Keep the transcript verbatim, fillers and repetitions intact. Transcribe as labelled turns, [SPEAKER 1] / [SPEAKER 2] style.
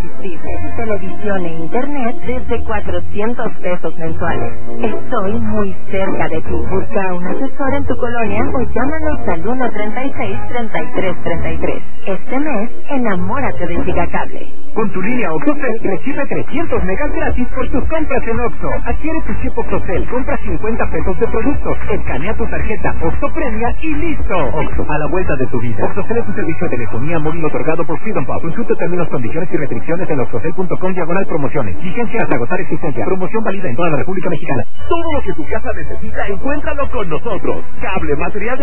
[SPEAKER 1] irresistible. Televisión e internet desde cuatrocientos pesos mensuales. Estoy muy cerca de ti. Busca un asesor en tu colonia o llámanos al uno treinta y seis, treinta y tres treinta y tres. Este mes, enamórate de Gigacable.
[SPEAKER 2] Con tu línea OXXOCEL recibe trescientos megas gratis por tus compras en Oxxo. Adquiere tu chip OXXOCEL, compra cincuenta pesos de productos, escanea tu tarjeta Oxxo Premia y listo. Oxxo, a la vuelta de tu vida. OXXOCEL es un servicio de telefonía móvil otorgado por Freedom Pop. Consulta términos, condiciones y restricciones en oxxocel punto com diagonal promociones. Vigencia hasta agotar existencia. Promoción válida en toda la República Mexicana.
[SPEAKER 3] Todo lo que tu casa necesita, encuéntralo con nosotros. Cable, material de